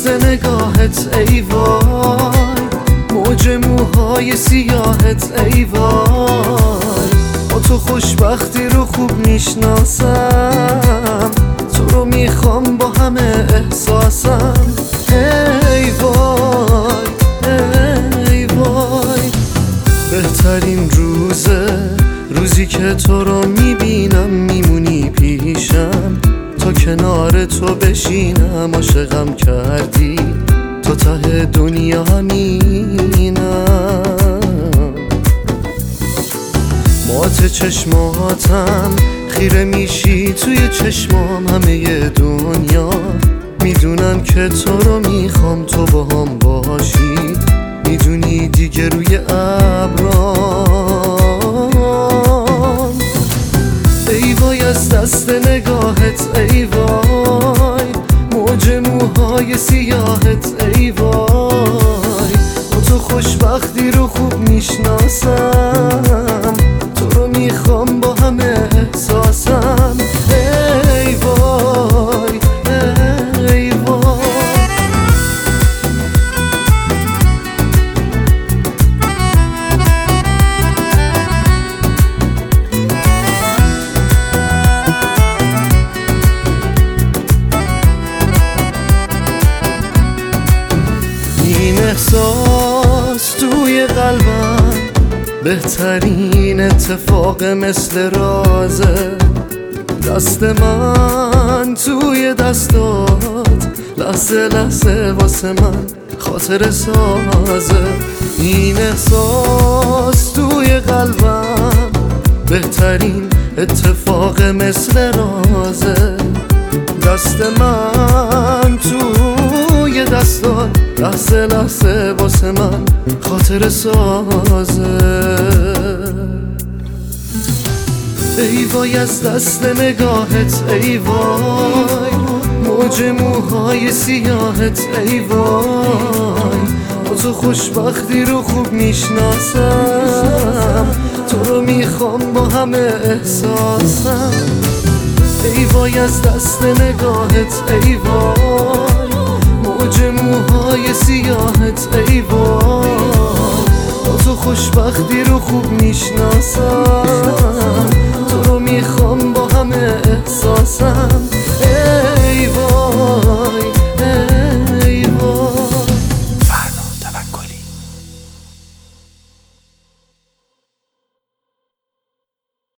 نگاهت ای وای، موج موهای سیاهت ای وای. با تو خوشبختی رو خوب میشناسم، تو رو میخوام با همه احساسم. ای وای ای وای، بهترین روزی که تو رو میبینم، میمونی پیشم تا کنار تو بشینم. عاشقم کردی تا ته دنیا همینم، مات چشماتم خیره میشی توی چشمام. همه دنیا میدونن که تو رو میخوام، تو با هم باشی میدونی دیگه روی ابرام. ای وای از دست نگاهت ای وای، موج موهای سیاهت ای وای. با تو خوشبختی رو خوب میشناسم، تو رو میخوام با همه احساسم. ای وای ای وای. این احساس توی قلبم بهترین اتفاق مثل رازه. دست من توی دستات لحظه لحظه واسه من خاطر سازه. این احساس توی قلبم بهترین اتفاق مثل رازه. دست من توی دستات لحظه لحظه واسه من خاطر سازه. ای وای از دست نگاهت ای وای، موج موهای سیاهت ای وای. با تو خوشبختی رو خوب میشناسم، تو رو میخوام با همه احساسم. ای وای از دست نگاهت ای وای، موج موهای سیاهت ای وای. با تو خوشبختی رو خوب میشناسم، تو رو میخوام با همه احساسم.